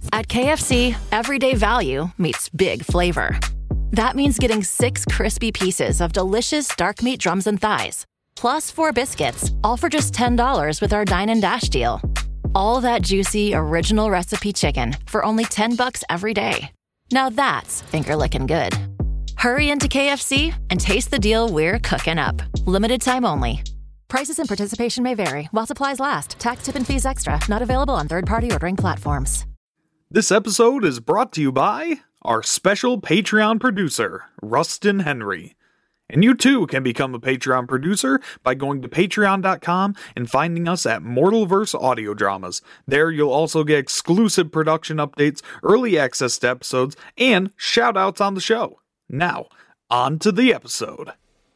At KFC, everyday value meets big flavor. That means getting 6 crispy pieces of delicious dark meat drums and thighs, plus 4 biscuits, all for just $10 with our Dine and Dash deal. All that juicy, original recipe chicken for only $10 every day. Now that's finger-licking good. Hurry into KFC and taste the deal we're cooking up. Limited time only. Prices and participation may vary. While supplies last. Tax, tip, and fees extra. Not available on third-party ordering platforms. This episode is brought to you by our special Patreon producer, Rustin Henry. And you too can become a Patreon producer by going to patreon.com and finding us at Mortalverse Audio Dramas. There you'll also get exclusive production updates, early access to episodes, and shout-outs on the show. Now, on to the episode.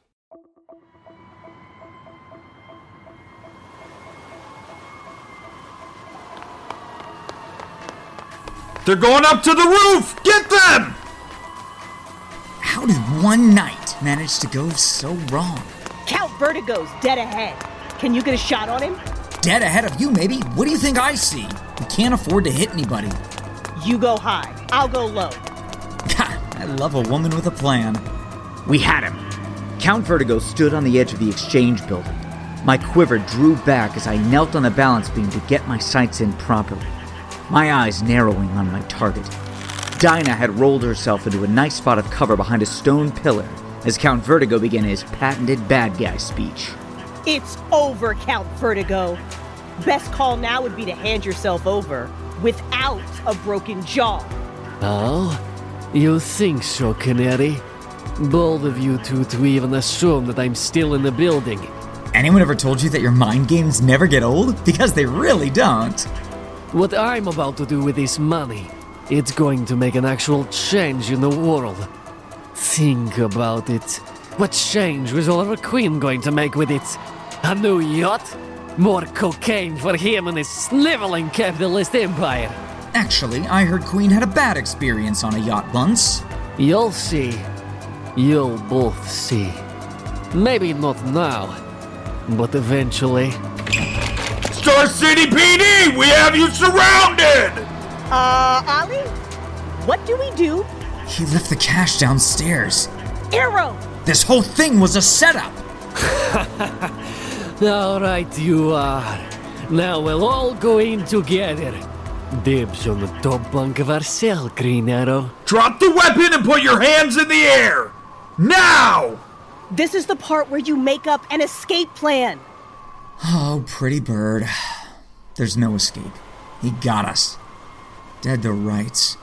They're going up to the roof! Get them! How did one night manage to go so wrong? Count Vertigo's dead ahead. Can you get a shot on him? Dead ahead of you, maybe? What do you think I see? We can't afford to hit anybody. You go high. I'll go low. God, I love a woman with a plan. We had him. Count Vertigo stood on the edge of the exchange building. My quiver drew back as I knelt on the balance beam to get my sights in properly, my eyes narrowing on my target. Dinah had rolled herself into a nice spot of cover behind a stone pillar as Count Vertigo began his patented bad guy speech. It's over, Count Vertigo. Best call now would be to hand yourself over without a broken jaw. Oh? You think so, Canary? Bold of you two to even assume that I'm still in the building. Anyone ever told you that your mind games never get old? Because they really don't. What I'm about to do with this money, it's going to make an actual change in the world. Think about it. What change was Oliver Queen going to make with it? A new yacht? More cocaine for him and his sniveling capitalist empire. Actually, I heard Queen had a bad experience on a yacht once. You'll see. You'll both see. Maybe not now, but eventually. Star City PD, we have you surrounded! Ollie? What do we do? He left the cash downstairs. Arrow! This whole thing was a setup! All right, you are. Now we'll all go in together. Dibs on the top bunk of our cell, Green Arrow. Drop the weapon and put your hands in the air! Now! This is the part where you make up an escape plan. Oh, pretty bird. There's no escape. He got us. Dead to rights.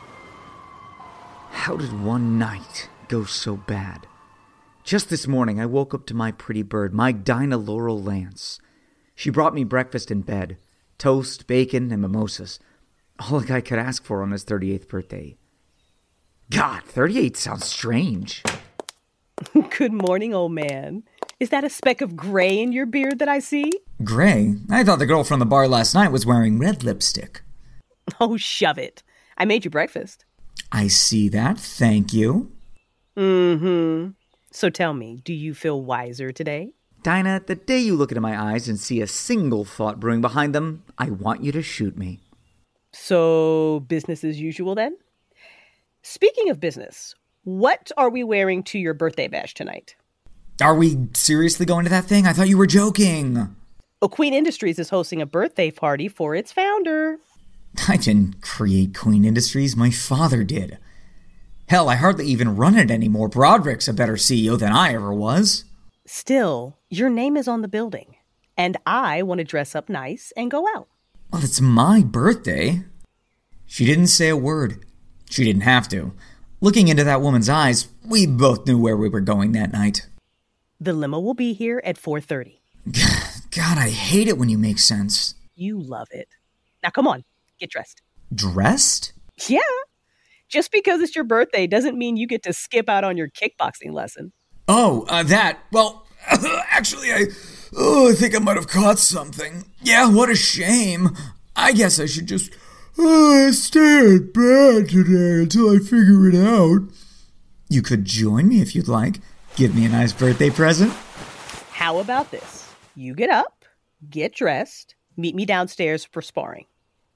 How did one night go so bad? Just this morning, I woke up to my pretty bird, my Dinah Laurel Lance. She brought me breakfast in bed. Toast, bacon, and mimosas. All a guy could ask for on his 38th birthday. God, 38 sounds strange. Good morning, old man. Is that a speck of gray in your beard that I see? Gray? I thought the girl from the bar last night was wearing red lipstick. Oh, shove it. I made you breakfast. I see that. Thank you. Mm-hmm. So tell me, do you feel wiser today? Dinah, the day you look into my eyes and see a single thought brewing behind them, I want you to shoot me. So, business as usual then? Speaking of business, what are we wearing to your birthday bash tonight? Are we seriously going to that thing? I thought you were joking. Queen Industries is hosting a birthday party for its founder. I didn't create Queen Industries. My father did. Hell, I hardly even run it anymore. Broderick's a better CEO than I ever was. Still, your name is on the building, and I want to dress up nice and go out. Well, it's my birthday. She didn't say a word. She didn't have to. Looking into that woman's eyes, we both knew where we were going that night. The limo will be here at 4:30. God, I hate it when you make sense. You love it. Now come on, get dressed. Dressed? Yeah. Just because it's your birthday doesn't mean you get to skip out on your kickboxing lesson. Oh, that. Well, actually, I think I might have caught something. Yeah, what a shame. I guess I should just stay at bed today until I figure it out. You could join me if you'd like. Give me a nice birthday present. How about this? You get up, get dressed, meet me downstairs for sparring.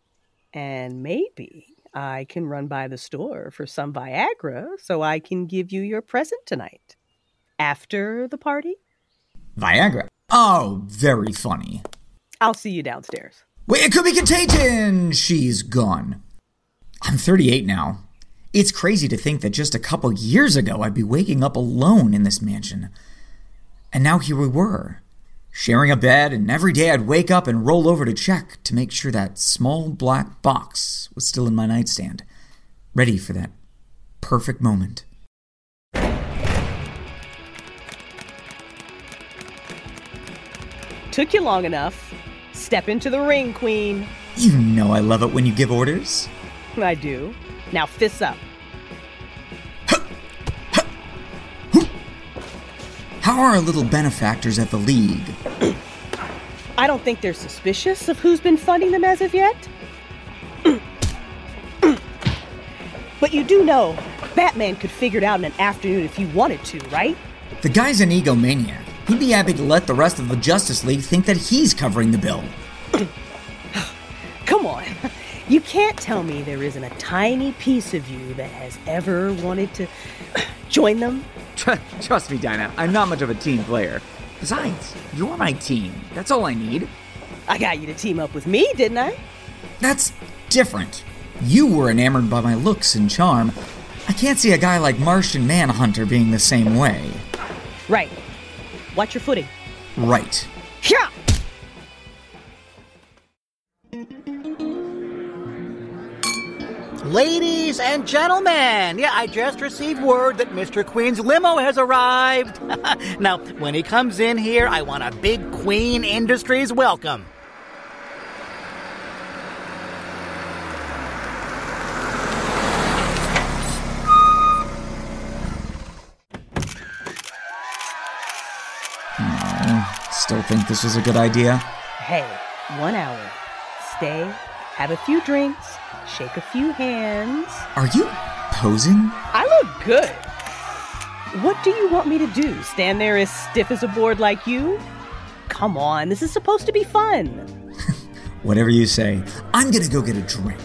And maybe I can run by the store for some Viagra so I can give you your present tonight. After the party? Viagra? Oh, very funny. I'll see you downstairs. Wait, it could be contagion! She's gone. I'm 38 now. It's crazy to think that just a couple years ago I'd be waking up alone in this mansion. And now here we were, sharing a bed, and every day I'd wake up and roll over to check to make sure that small black box was still in my nightstand, ready for that perfect moment. Took you long enough. Step into the ring, Queen. You know I love it when you give orders. I do. Now fists up. How are our little benefactors at the League? I don't think they're suspicious of who's been funding them as of yet. But you do know, Batman could figure it out in an afternoon if he wanted to, right? The guy's an egomaniac. He'd be happy to let the rest of the Justice League think that he's covering the bill. Come on. You can't tell me there isn't a tiny piece of you that has ever wanted to join them? Trust me, Dinah, I'm not much of a team player. Besides, you're my team. That's all I need. I got you to team up with me, didn't I? That's different. You were enamored by my looks and charm. I can't see a guy like Martian Manhunter being the same way. Right. Watch your footing. Right. Yeah! Ladies and gentlemen, I just received word that Mr. Queen's limo has arrived. Now, when he comes in here, I want a big Queen Industries welcome. Still think this was a good idea? Hey, 1 hour. Stay, have a few drinks, shake a few hands. Are you posing? I look good. What do you want me to do? Stand there as stiff as a board like you? Come on, this is supposed to be fun. Whatever you say. I'm gonna go get a drink.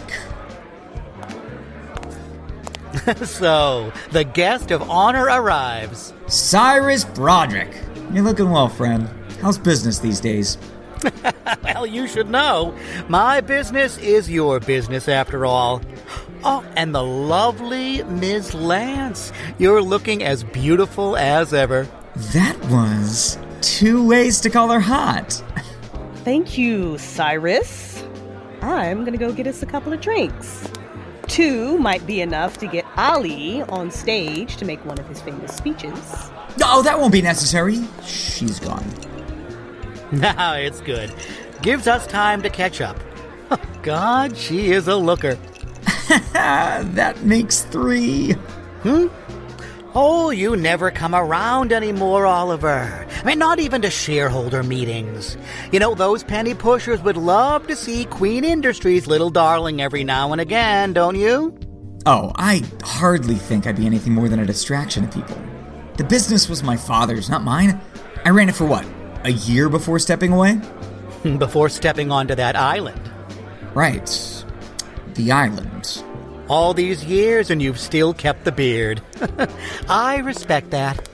So, the guest of honor arrives. Cyrus Broderick. You're looking well, friend. How's business these days? Well, you should know. My business is your business, after all. Oh, and the lovely Ms. Lance. You're looking as beautiful as ever. That was 2 ways to call her hot. Thank you, Cyrus. I'm gonna go get us a couple of drinks. 2 might be enough to get Ali on stage to make one of his famous speeches. Oh, that won't be necessary. She's gone. Now it's good. Gives us time to catch up. Oh, God, she is a looker. That makes 3. Oh, you never come around anymore, Oliver. I mean, not even to shareholder meetings. You know, those penny pushers would love to see Queen Industries' little darling every now and again, don't you? Oh, I hardly think I'd be anything more than a distraction to people. The business was my father's, not mine. I ran it for what, a year before stepping away? Before stepping onto that island. Right. The island. All these years and you've still kept the beard. I respect that.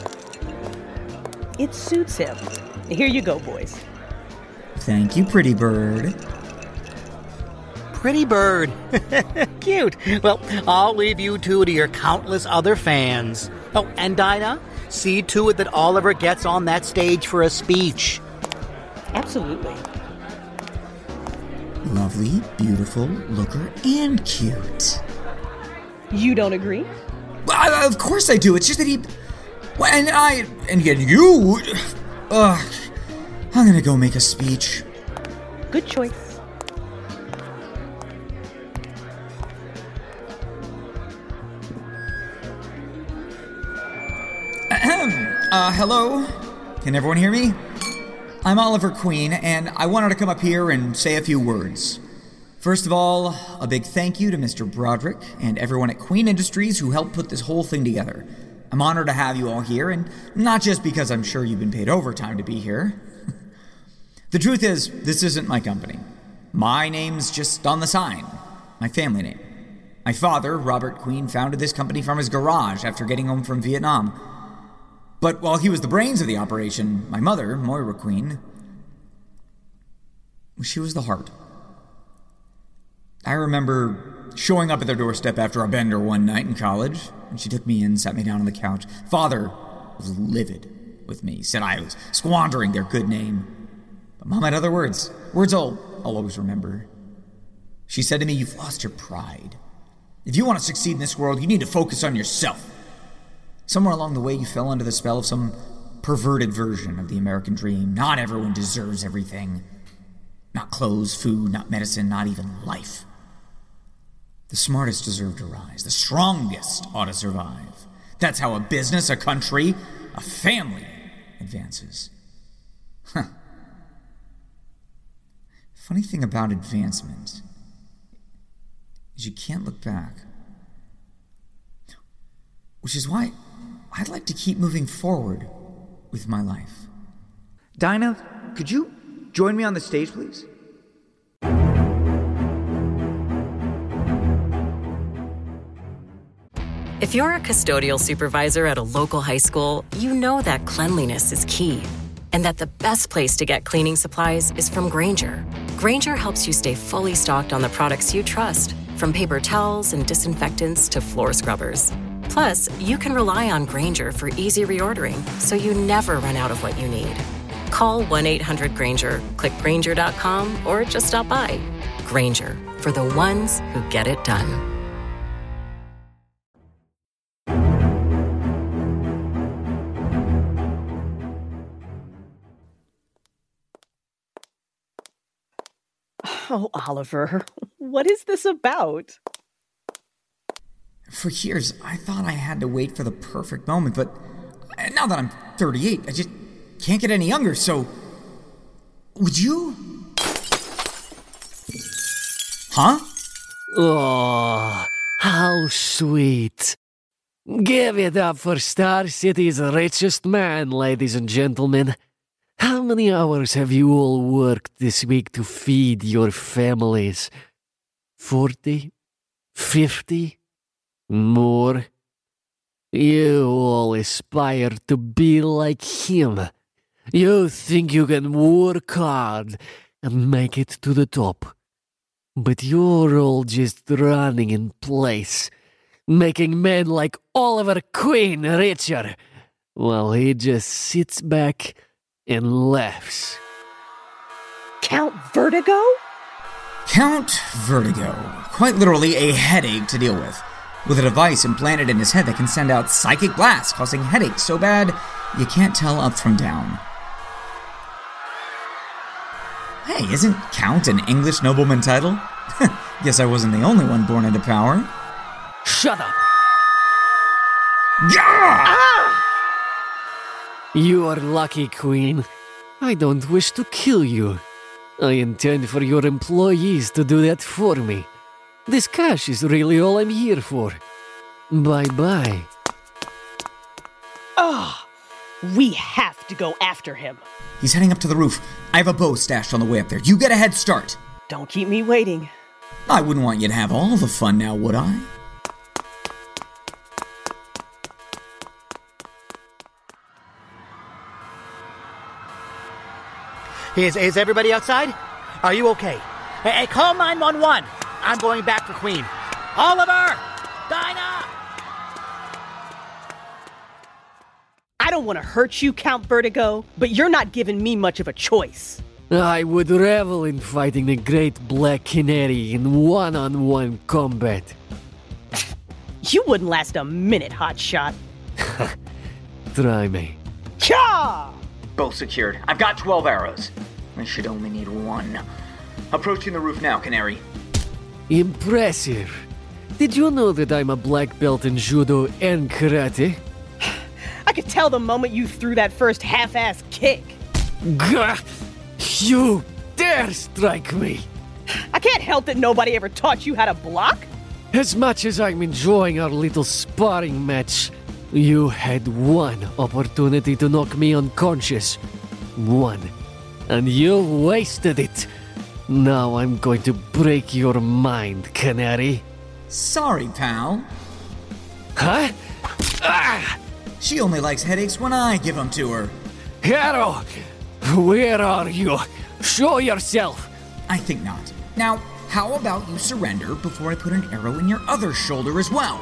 It suits him. Here you go, boys. Thank you, pretty bird. Pretty bird. Cute. Well, I'll leave you two to your countless other fans. Oh, and Dinah, see to it that Oliver gets on that stage for a speech. Absolutely. Lovely, beautiful, looker, and cute. You don't agree? Well, of course I do. It's just that he... And yet you... I'm gonna go make a speech. Good choice. Hello? Can everyone hear me? I'm Oliver Queen, and I wanted to come up here and say a few words. First of all, a big thank you to Mr. Broderick and everyone at Queen Industries who helped put this whole thing together. I'm honored to have you all here, and not just because I'm sure you've been paid overtime to be here. The truth is, this isn't my company. My name's just on the sign. My family name. My father, Robert Queen, founded this company from his garage after getting home from Vietnam. But while he was the brains of the operation, my mother, Moira Queen, she was the heart. I remember showing up at their doorstep after a bender one night in college, and she took me in, sat me down on the couch. Father was livid with me, said I was squandering their good name. But Mom had other words I'll always remember. She said to me, "You've lost your pride. If you want to succeed in this world, you need to focus on yourself." Somewhere along the way, you fell under the spell of some perverted version of the American dream. Not everyone deserves everything. Not clothes, food, not medicine, not even life. The smartest deserve to rise. The strongest ought to survive. That's how a business, a country, a family advances. Funny thing about advancement is you can't look back. Which is why I'd like to keep moving forward with my life. Dinah, could you join me on the stage, please? If you're a custodial supervisor at a local high school, you know that cleanliness is key, and that the best place to get cleaning supplies is from Grainger. Grainger helps you stay fully stocked on the products you trust, from paper towels and disinfectants to floor scrubbers. Plus, you can rely on Grainger for easy reordering, so you never run out of what you need. Call 1-800-GRAINGER, click Grainger.com, or just stop by. Grainger, for the ones who get it done. Oh, Oliver, what is this about? For years, I thought I had to wait for the perfect moment, but now that I'm 38, I just can't get any younger, so... Would you? Huh? Oh, how sweet. Give it up for Star City's richest man, ladies and gentlemen. How many hours have you all worked this week to feed your families? 40? 50? More? You all aspire to be like him. You think you can work hard and make it to the top. But you're all just running in place, making men like Oliver Queen richer, while he just sits back and laughs. Count Vertigo? Count Vertigo. Quite literally a headache to deal with a device implanted in his head that can send out psychic blasts, causing headaches so bad you can't tell up from down. Hey, isn't Count an English nobleman title? Guess I wasn't the only one born into power. Shut up! Gah! Ah! You are lucky, Queen. I don't wish to kill you. I intend for your employees to do that for me. This cash is really all I'm here for. Bye-bye. Ah! We have to go after him. He's heading up to the roof. I have a bow stashed on the way up there. You get a head start. Don't keep me waiting. I wouldn't want you to have all the fun now, would I? Is everybody outside? Are you okay? Hey, call 911. I'm going back for Queen. Oliver! Dinah! I don't want to hurt you, Count Vertigo, but you're not giving me much of a choice. I would revel in fighting the Great Black Canary in one-on-one combat. You wouldn't last a minute, hotshot. Try me. Cha! Both secured. I've got 12 arrows. I should only need one. Approaching the roof now, Canary. Impressive. Did you know that I'm a black belt in judo and karate? I could tell the moment you threw that first half-ass kick. Gah! You dare strike me! I can't help that nobody ever taught you how to block. As much as I'm enjoying our little sparring match, you had one opportunity to knock me unconscious. One. And you wasted it. Now I'm going to break your mind, Canary. Sorry, pal. Huh? Ah! She only likes headaches when I give them to her. Arrow! Where are you? Show yourself! I think not. Now, how about you surrender before I put an arrow in your other shoulder as well?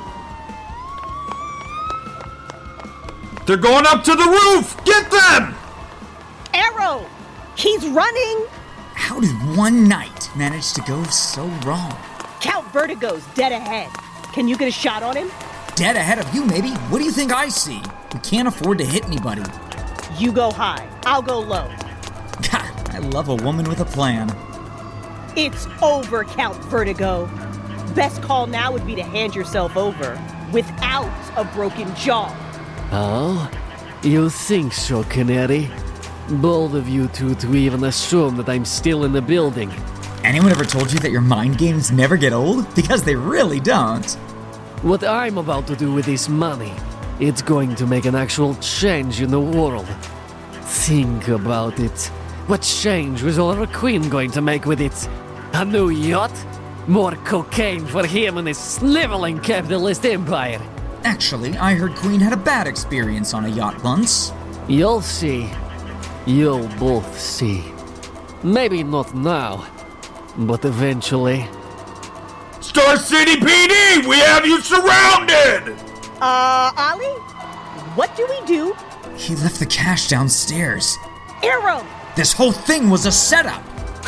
They're going up to the roof! Get them! Arrow! He's running! How did one night manage to go so wrong? Count Vertigo's dead ahead. Can you get a shot on him? Dead ahead of you, maybe? What do you think I see? We can't afford to hit anybody. You go high, I'll go low. God, I love a woman with a plan. It's over, Count Vertigo. Best call now would be to hand yourself over without a broken jaw. Oh? You think so, Canary? Bold of you two to even assume that I'm still in the building. Anyone ever told you that your mind games never get old? Because they really don't. What I'm about to do with this money, it's going to make an actual change in the world. Think about it. What change was Oliver Queen going to make with it? A new yacht? More cocaine for him and his sniveling capitalist empire. Actually, I heard Queen had a bad experience on a yacht once. You'll see. You'll both see. Maybe not now, but eventually. Star City PD, we have you surrounded! Ollie? What do we do? He left the cash downstairs. Arrow! This whole thing was a setup!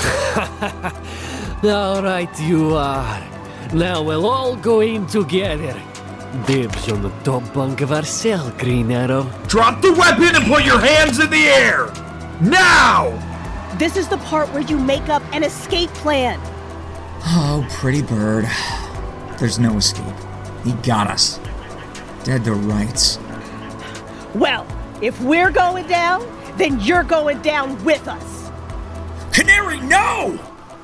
All right, you are. Now we'll all go in together. Dibs on the top bunk of our cell, Green Arrow. Drop the weapon and put your hands in the air! Now! This is the part where you make up an escape plan. Oh, pretty bird. There's no escape. He got us. Dead to rights. Well, if we're going down, then you're going down with us. Canary, no!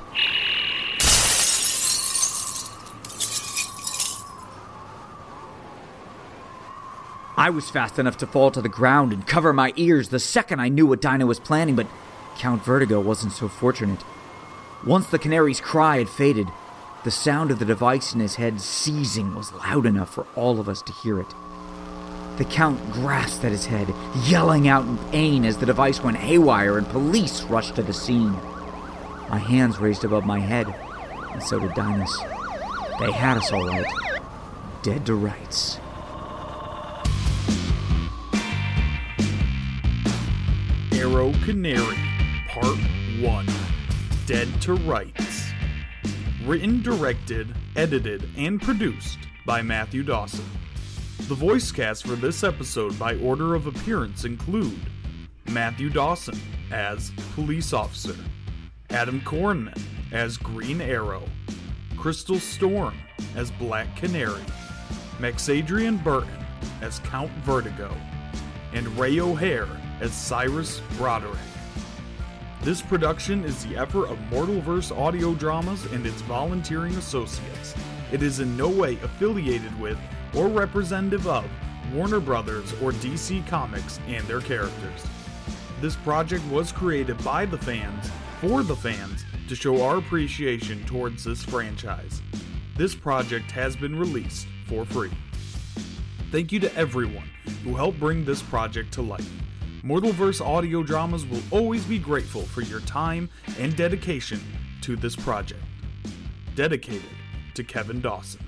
I was fast enough to fall to the ground and cover my ears the second I knew what Dinah was planning, but Count Vertigo wasn't so fortunate. Once the canary's cry had faded, the sound of the device in his head seizing was loud enough for all of us to hear it. The Count grasped at his head, yelling out in pain as the device went haywire and police rushed to the scene. My hands raised above my head, and so did Dinah's. They had us all right. Dead to rights. Arrow Canary, Part 1. Dead to Rights. Written, directed, edited, and produced by Matthew Dawson. The voice cast for this episode by order of appearance include Matthew Dawson as Police Officer, Adam Kornman as Green Arrow, Crystal Storm as Black Canary, Maxadrian Burton as Count Vertigo, and Ray O'Hare as Cyrus Broderick. This production is the effort of Mortalverse Audio Dramas and its volunteering associates. It is in no way affiliated with or representative of Warner Brothers or DC Comics and their characters. This project was created by the fans, for the fans, to show our appreciation towards this franchise. This project has been released for free. Thank you to everyone who helped bring this project to life. Mortalverse Audio Dramas will always be grateful for your time and dedication to this project. Dedicated to Kevin Dawson.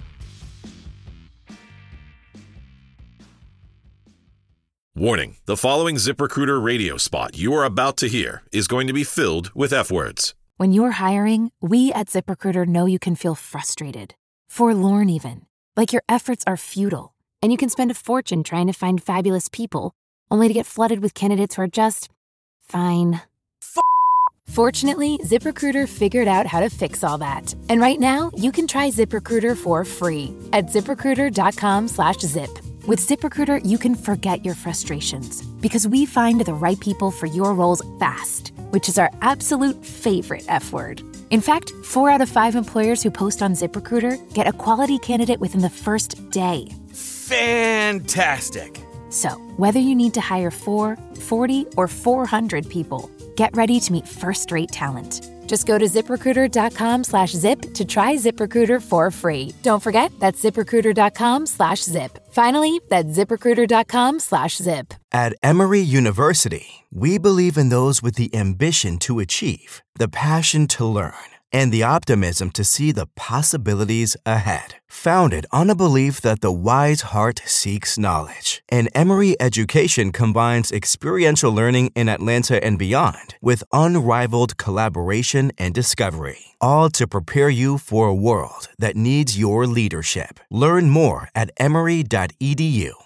Warning, the following ZipRecruiter radio spot you are about to hear is going to be filled with F-words. When you're hiring, we at ZipRecruiter know you can feel frustrated, forlorn even, like your efforts are futile, and you can spend a fortune trying to find fabulous people, only to get flooded with candidates who are just fine. Fortunately, ZipRecruiter figured out how to fix all that. And right now, you can try ZipRecruiter for free at ZipRecruiter.com/zip. With ZipRecruiter, you can forget your frustrations because we find the right people for your roles fast, which is our absolute favorite F word. In fact, 4 out of 5 employers who post on ZipRecruiter get a quality candidate within the first day. Fantastic! So, whether you need to hire 4, 40, or 400 people, get ready to meet first-rate talent. Just go to ZipRecruiter.com/zip to try ZipRecruiter for free. Don't forget, that's ZipRecruiter.com/zip. Finally, that's ZipRecruiter.com/zip. At Emory University, we believe in those with the ambition to achieve, the passion to learn, and the optimism to see the possibilities ahead. Founded on a belief that the wise heart seeks knowledge, and Emory education combines experiential learning in Atlanta and beyond with unrivaled collaboration and discovery, all to prepare you for a world that needs your leadership. Learn more at emory.edu.